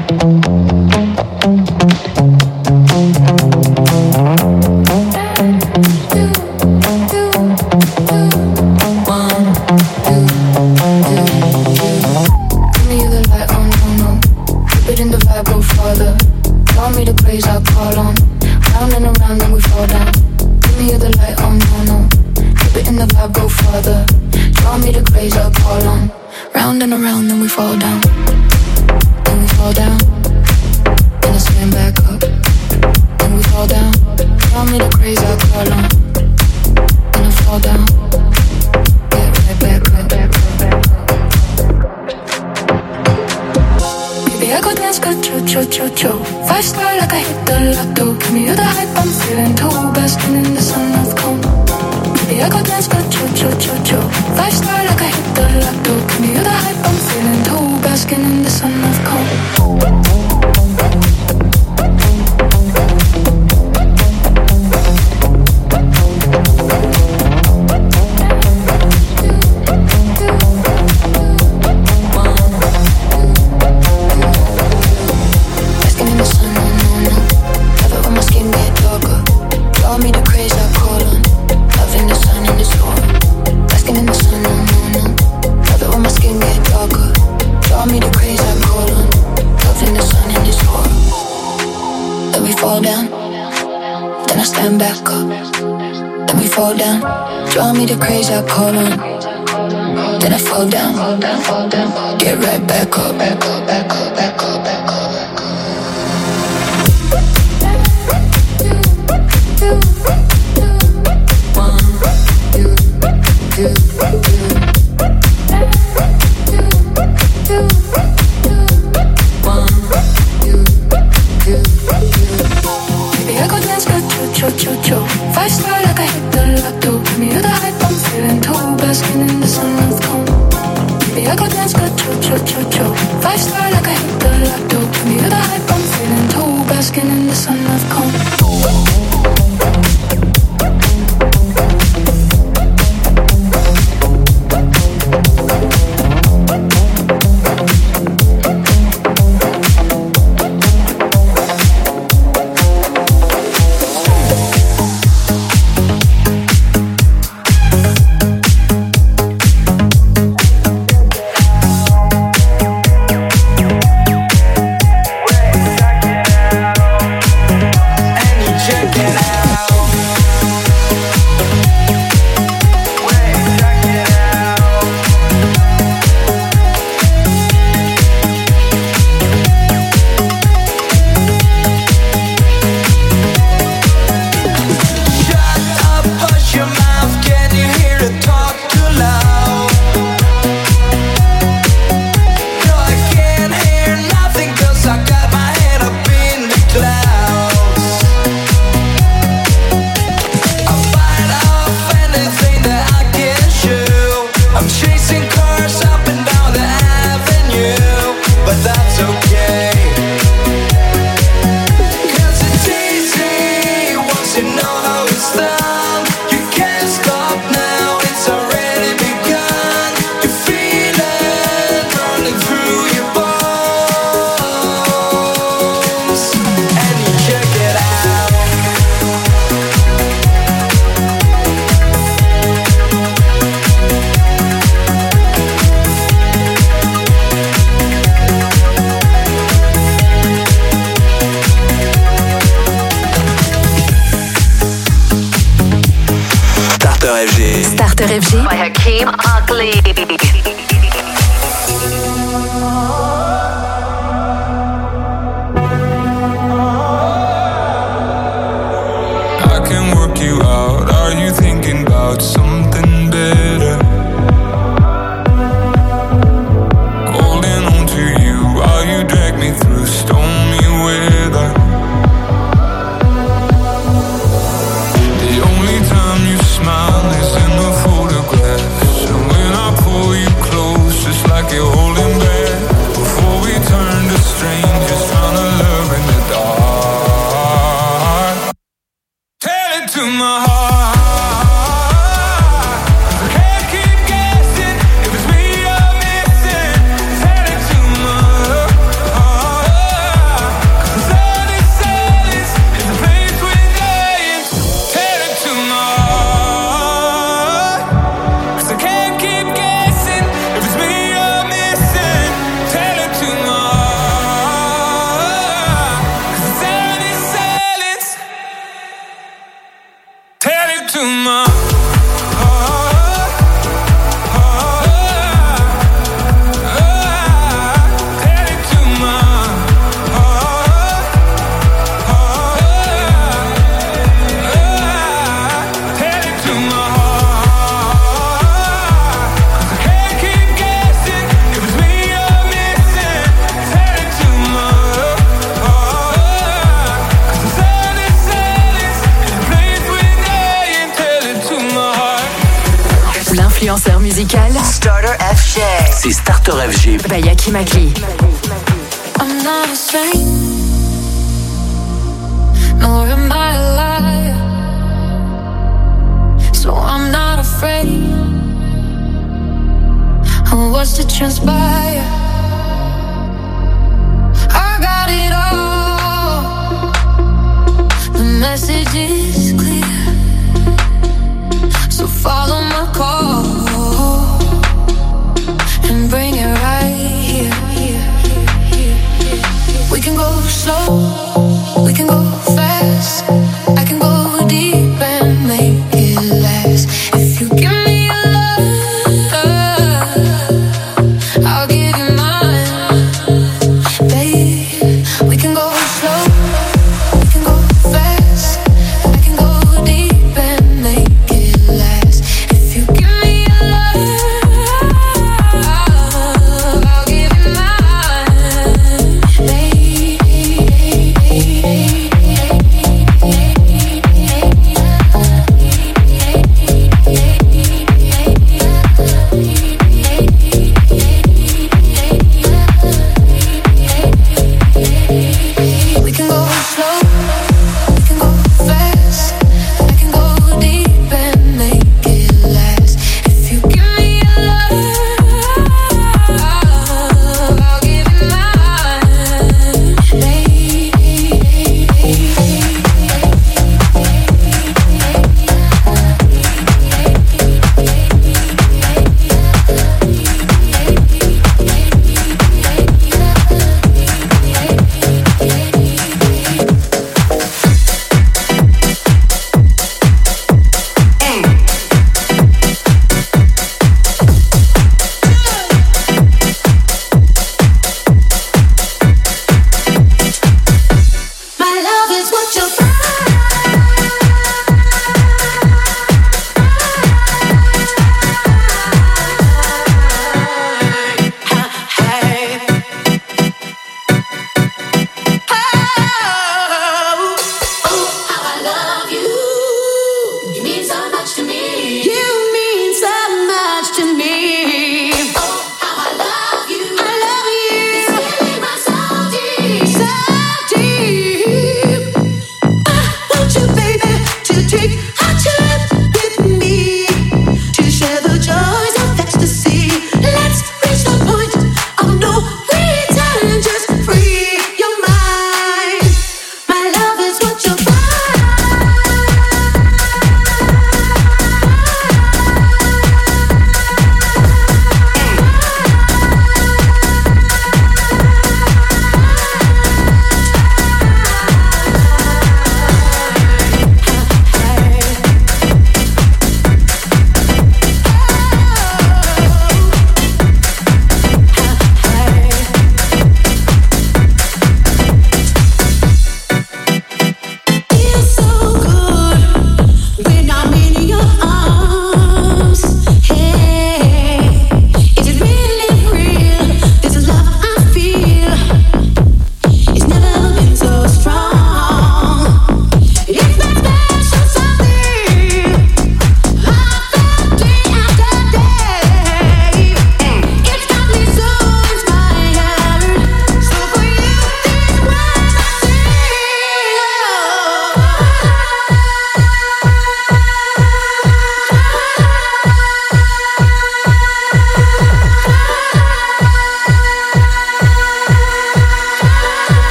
FG by Hakeem Ugly. Something better. Holding on to you while you drag me through stormy weather. The only time you smile is in the photographs, and when I pull you close, it's like you're holding back. Before we turn to strangers, trying to love in the dark. Tell it to my heart. influenceur musical Starter FG. C'est Starter FG by Hakim Akli. I'm not a saint, nor am I a liar, so I'm not afraid of what's to transpire. I got it all, the message is clear, so follow my call and bring it right here. We can go slow, we can go fast, I can go deep and make it last. If you give me your love, I'll give you mine, babe. We can go slow, we can go fast, I can go deep and make it last. If you give me your love, I'll give you mine, babe.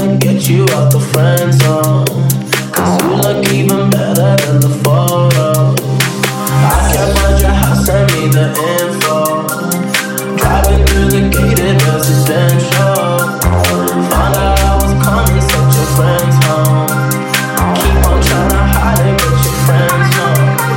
wanna get you out the friend zone, 'cause you look even better than the photos. I can't find your house, send me the info. Driving through the gated residential. Found out I was coming, sent your friends home. Keep on trying to hide it, but your friends know.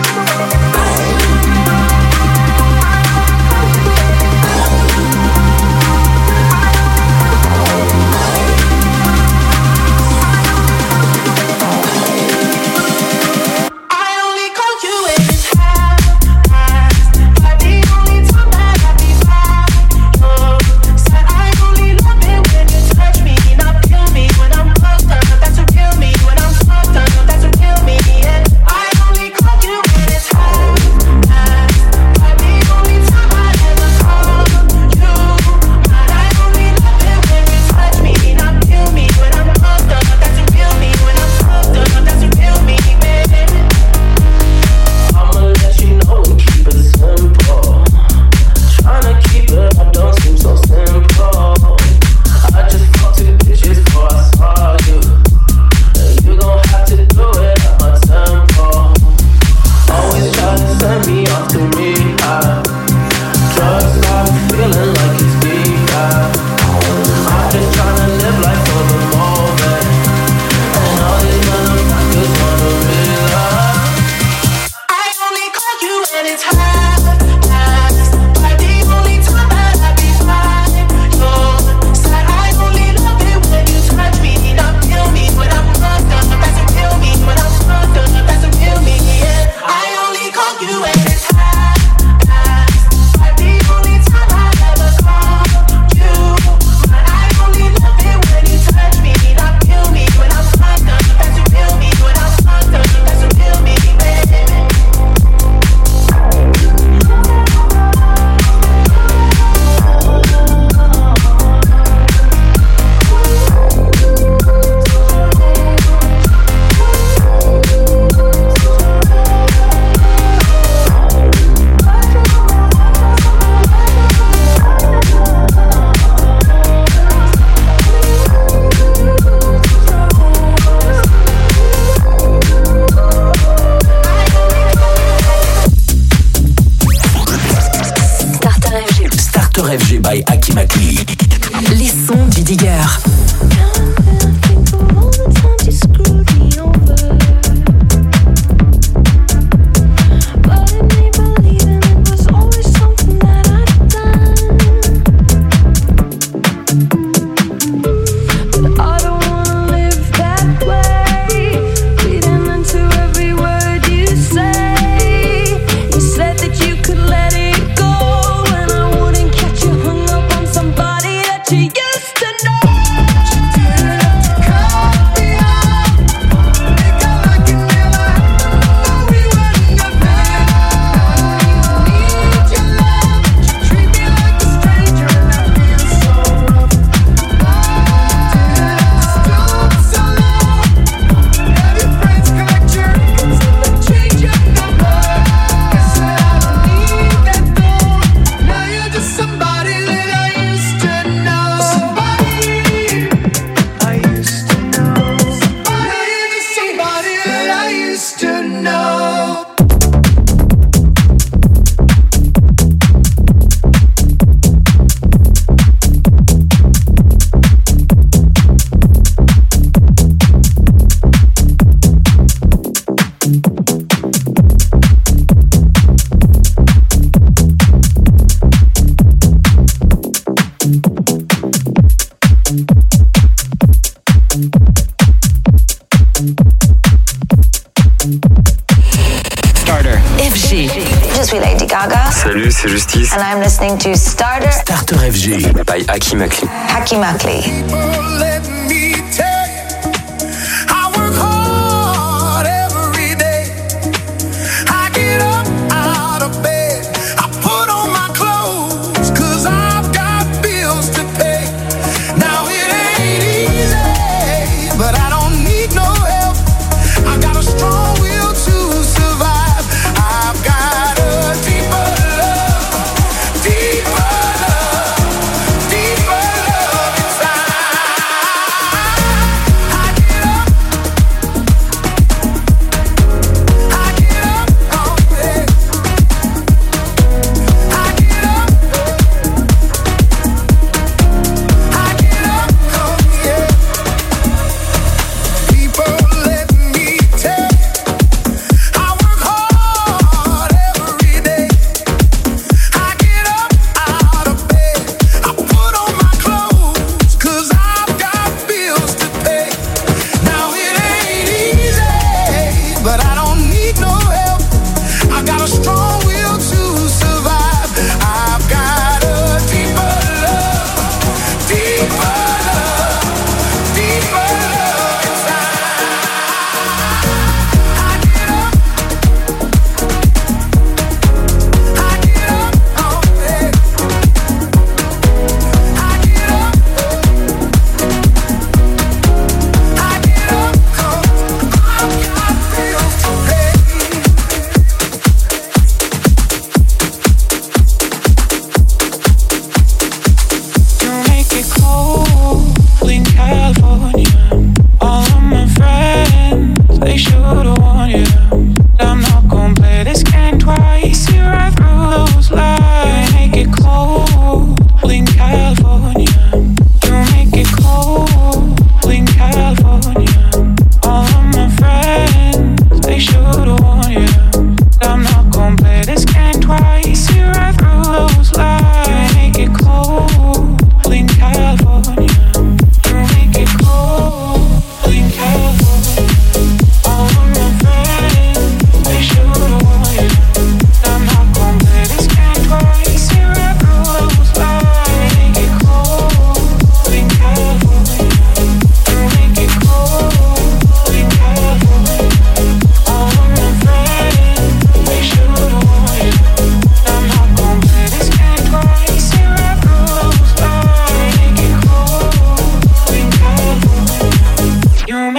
FG by Hakim Akli. Les sons du Digger. Salut, c'est Justice. And I'm listening to Starter FG by Hakim Akli. Hakim Akli. Deeper love inside.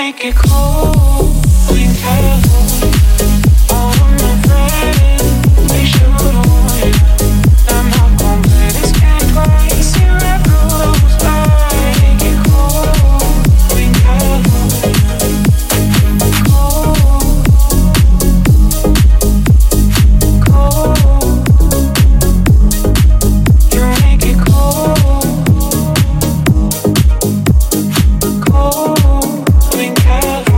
make it cold in California. All of my friends, they should warn you. I'm not gonna play this game twice. You have rules like make it cold in California. Cold, cold. You make it cold, cold in California.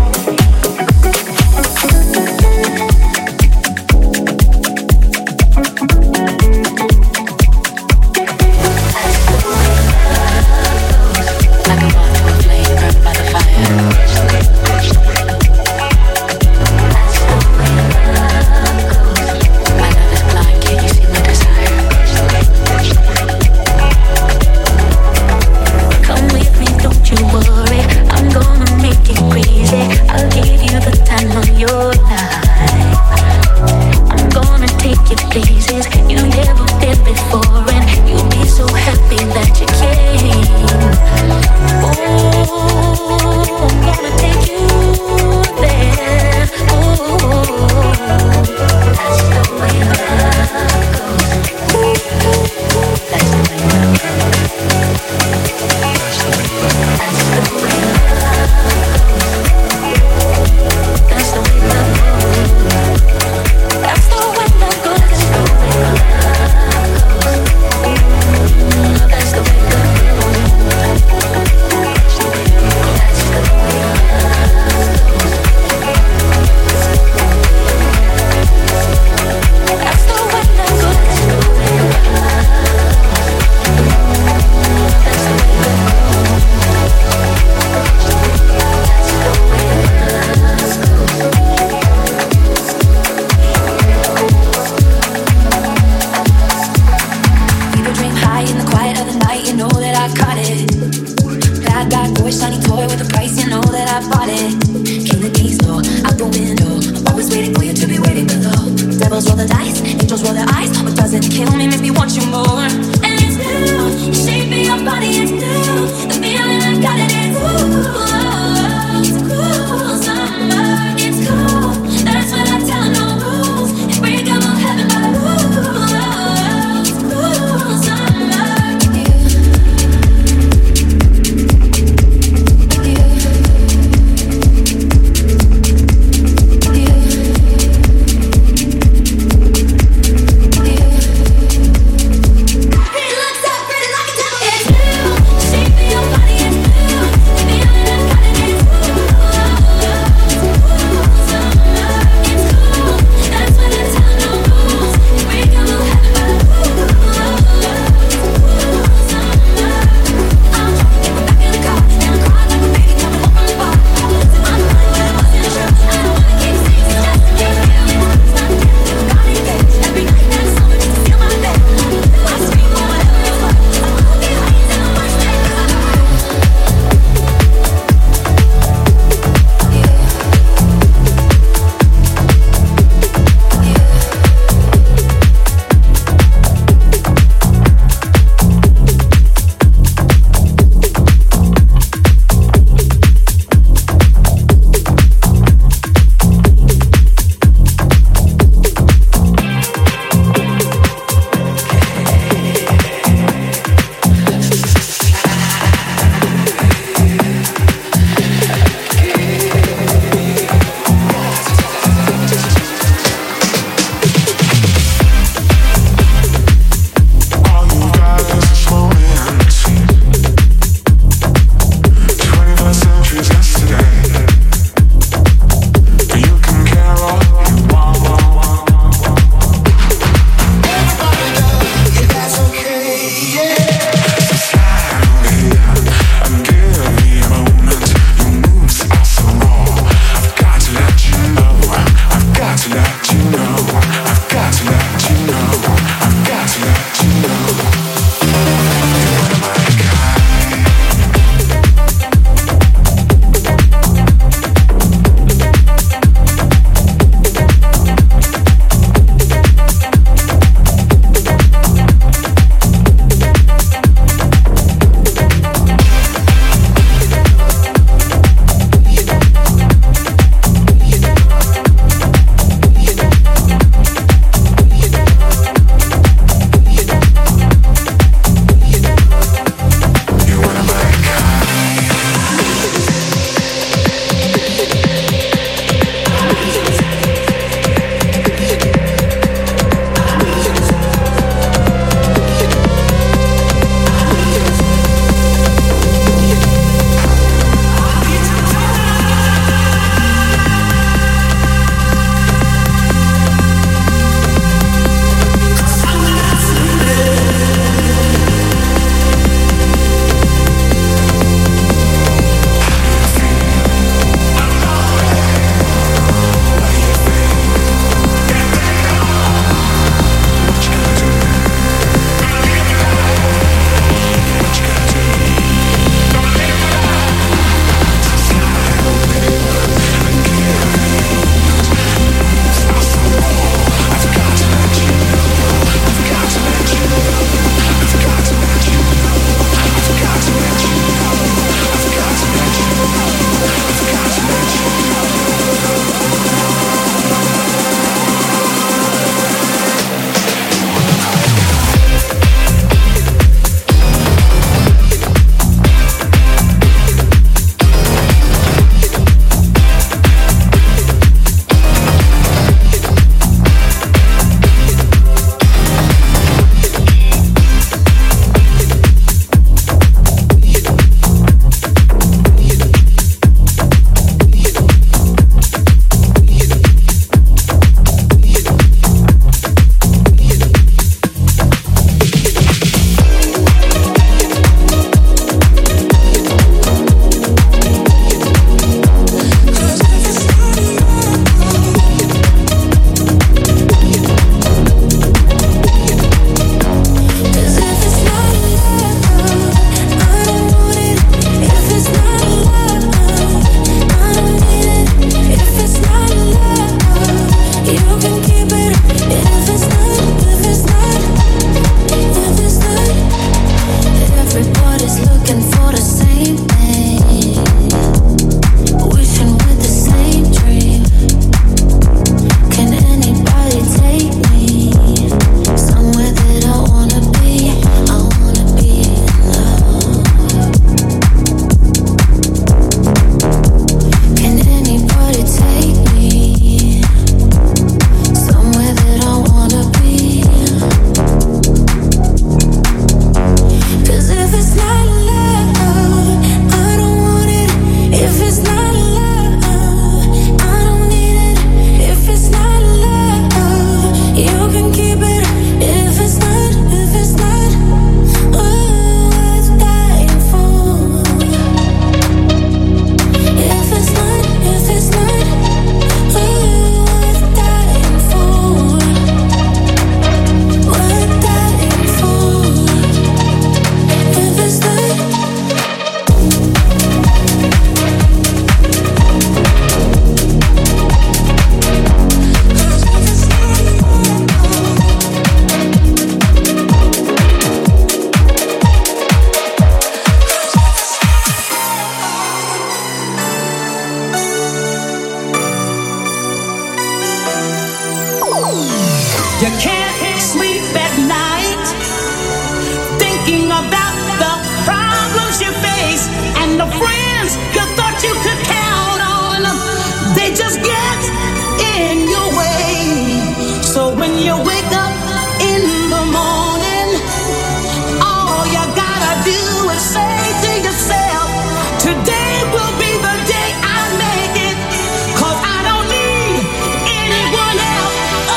You can't sleep at night thinking about the problems you face and the friends you thought you could count on. They just get in your way. So when you wake up in the morning, all you gotta do is say to yourself, today will be the day I make it, 'cause I don't need anyone else.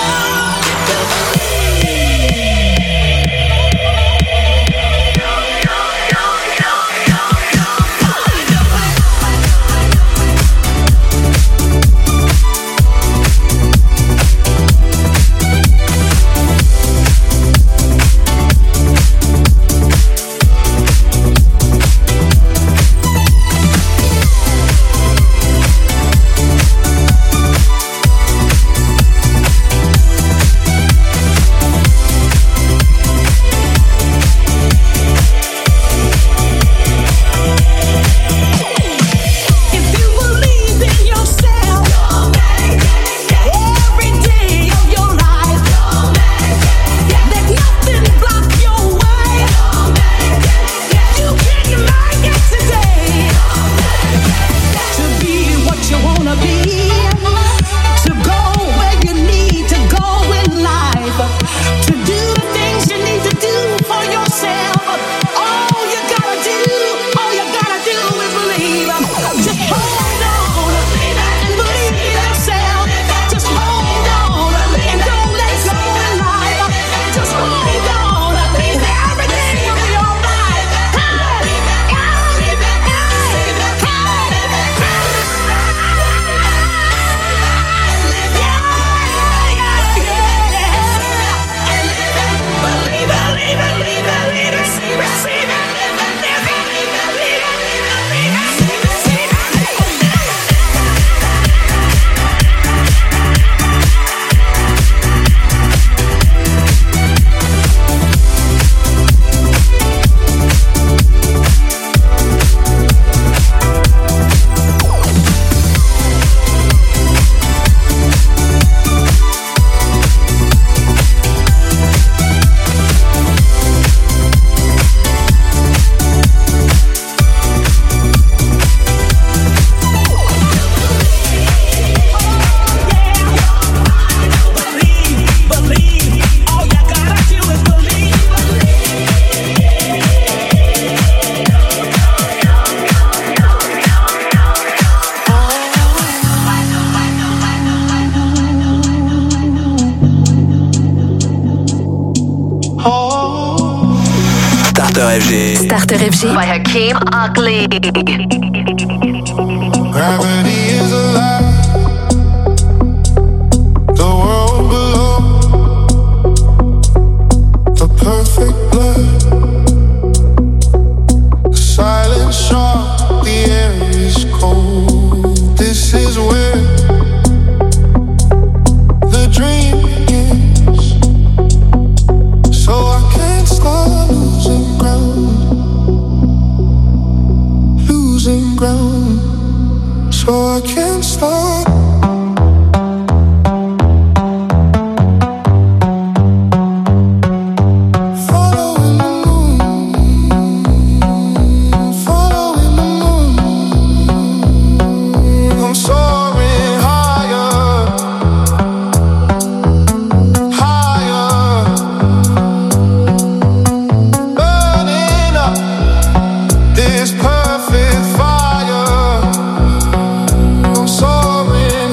Starter FG by Hakeem Ugly. Gravity is a lie. The world below, the perfect blur. The silence sharp, the air is cold. This is where the dream begins. So I can't start losing ground. So I can't stop. Following the moon. I'm soaring higher, burning up this perfect fire. I'm soaring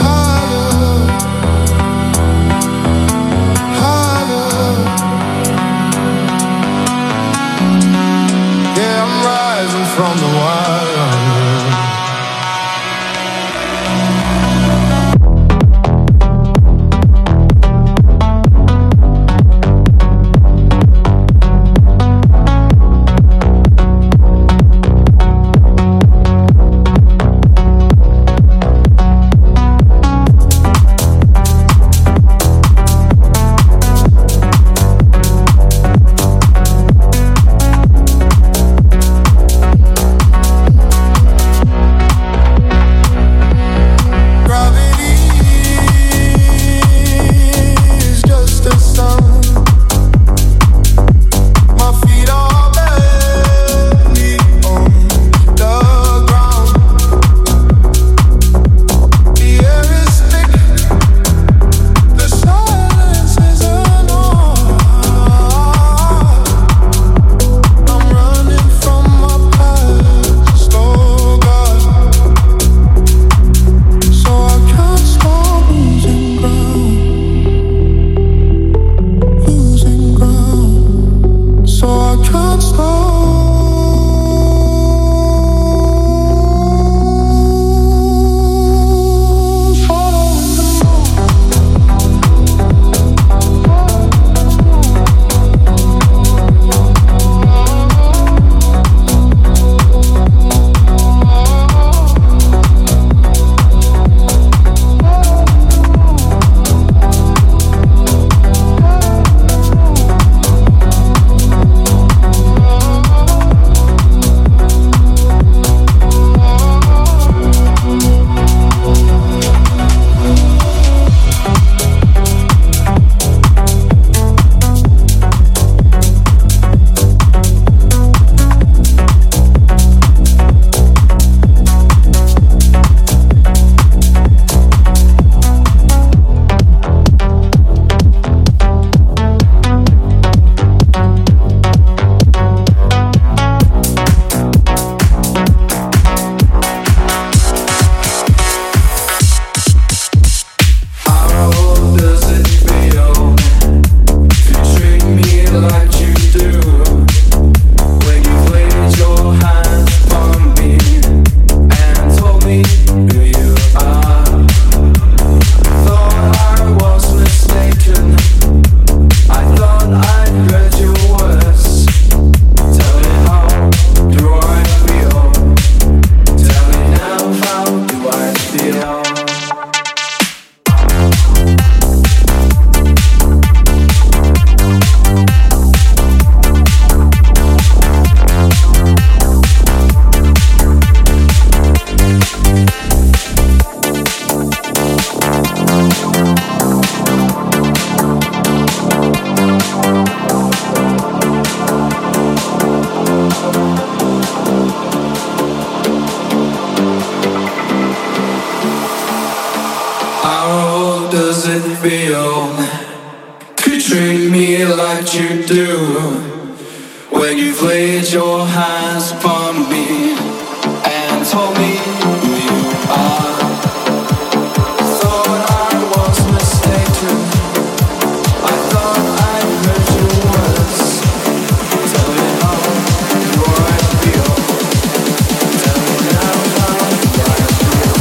does it feel to treat me like you do when you've laid your hands upon me and told me who you are? Thought I was mistaken. I thought I heard your words. Tell me how do I feel? Tell me now how do I feel?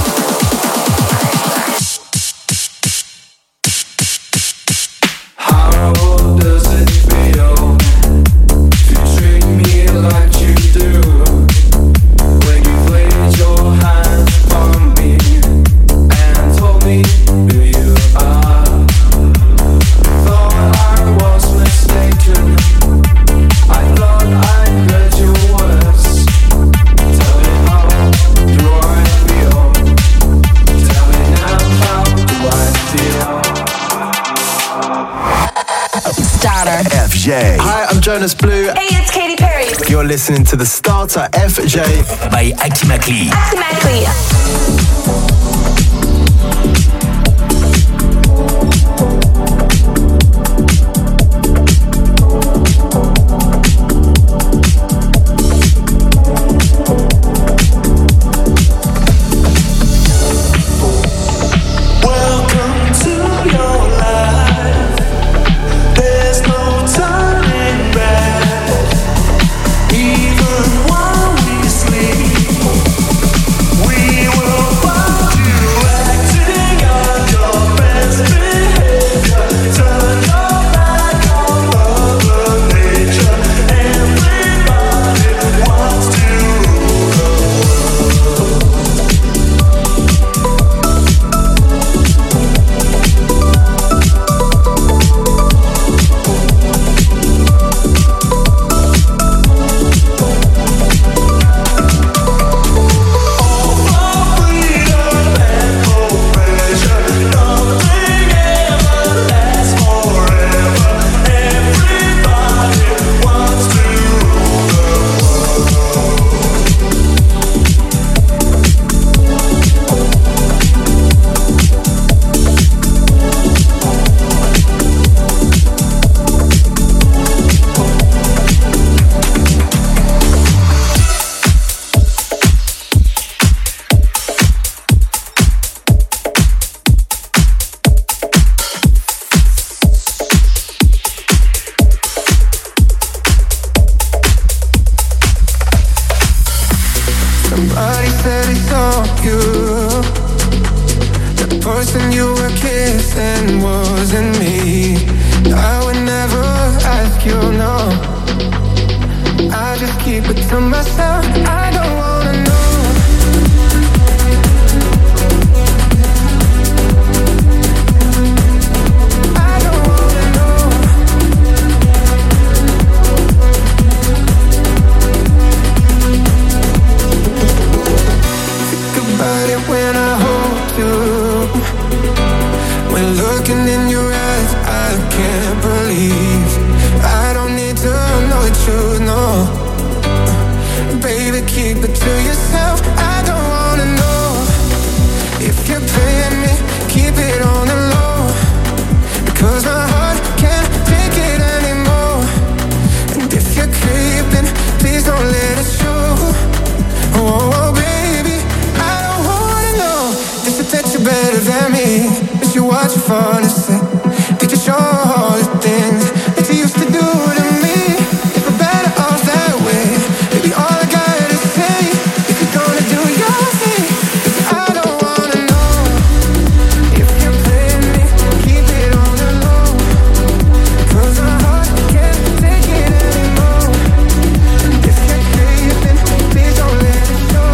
How does it feel to treat me like you do when you've laid your hands upon me and told me who you are? Thought I was mistaken. I thought I heard your words. Tell me how do I feel? Tell me now how do I feel? Starter. FJ. Hi, I'm Jonas Blue. Hey, it's Katy Perry. You're listening to the Starter FJ by Akimakli. Automatically. Welcome to your life. There's no turning back. Even while we sleep, we will find you acting on your best behavior. Turn your back on Mother Nature. Everybody wants to rule the world. Somebody said he saw you. The person you were kissing wasn't me. I would never ask you, no. I just keep it to myself. I don't wanna know. I don't wanna know. Think about it when I hold you. When looking in your eyes, I can't believe. I don't need to know the truth, no. Baby, keep it to yourself. I don't wanna know. If you're playing me, keep it on the low. Because my heart can't take it anymore. And if you're creeping, please don't let it show. Oh, baby, I don't wanna know. Did you that you're better than me? Did you watch you fall asleep? Did you show all the things that you used to do to me? If we're better off that way, baby, all I gotta say, if you're gonna do your thing, is I don't wanna know. If you're playing me, keep it on the low. 'Cause my heart can't take it anymore. And if you're creeping, please don't let it show.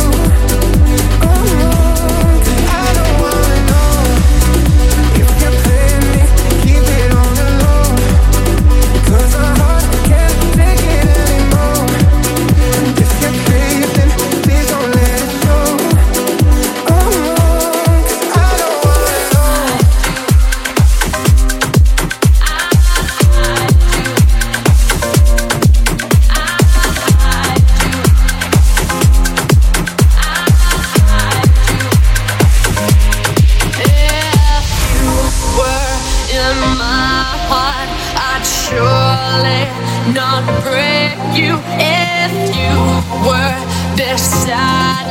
Oh no, 'cause I don't wanna know. If you're playing me,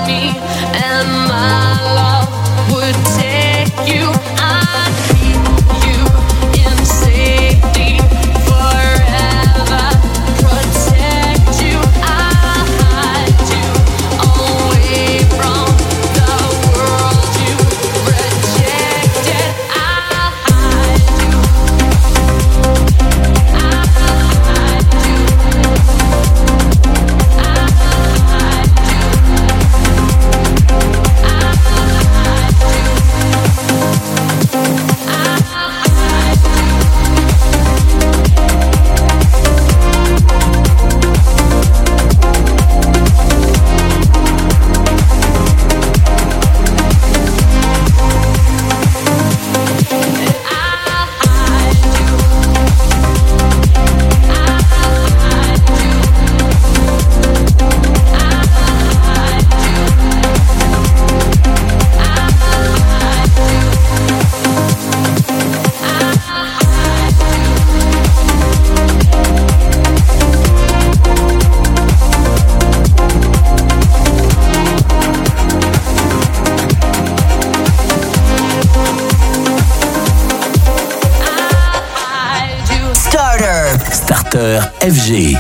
FG.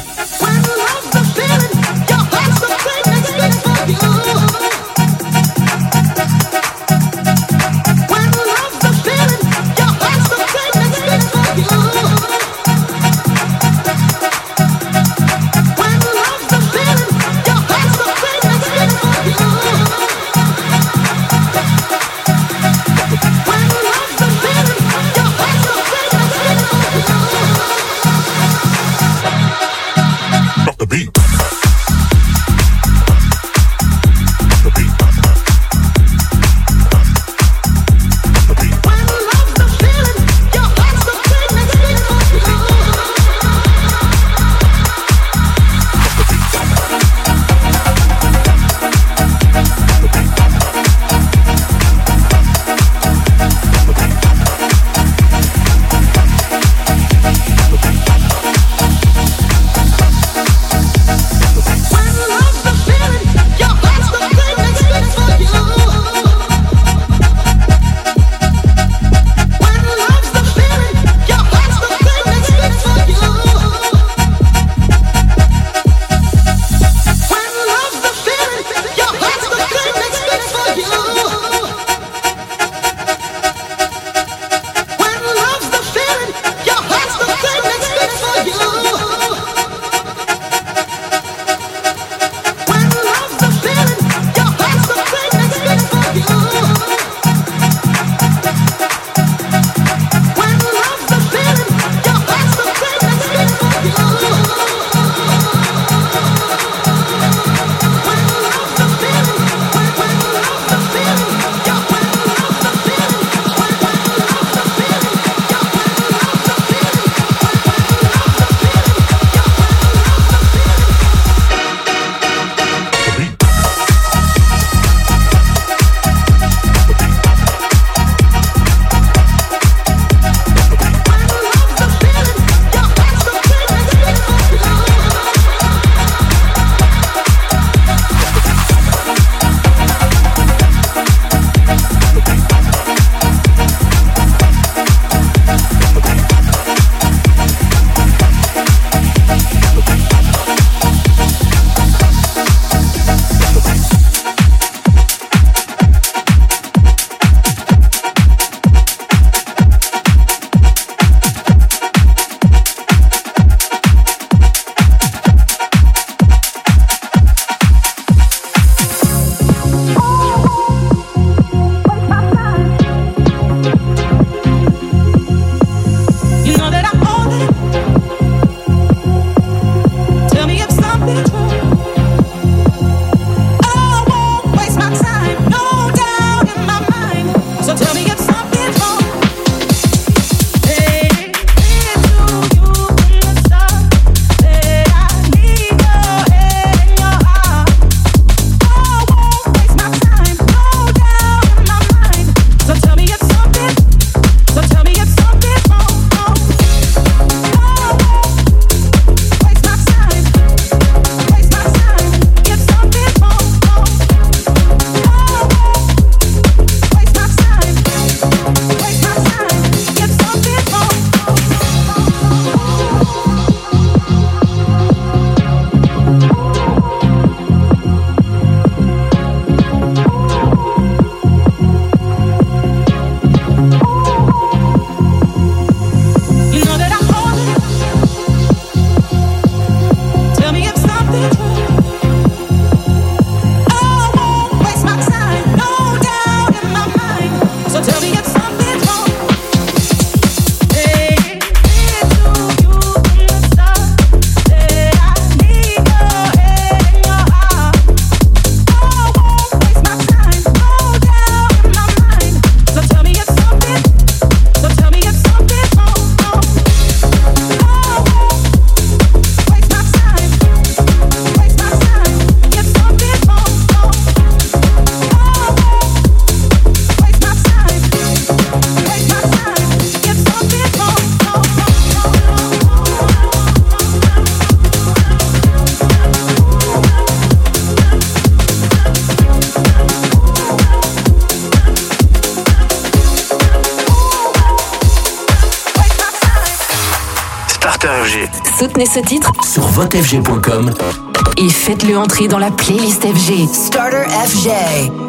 FG. Soutenez ce titre sur votefg.com et faites-le entrer dans la playlist FG. Starter FG.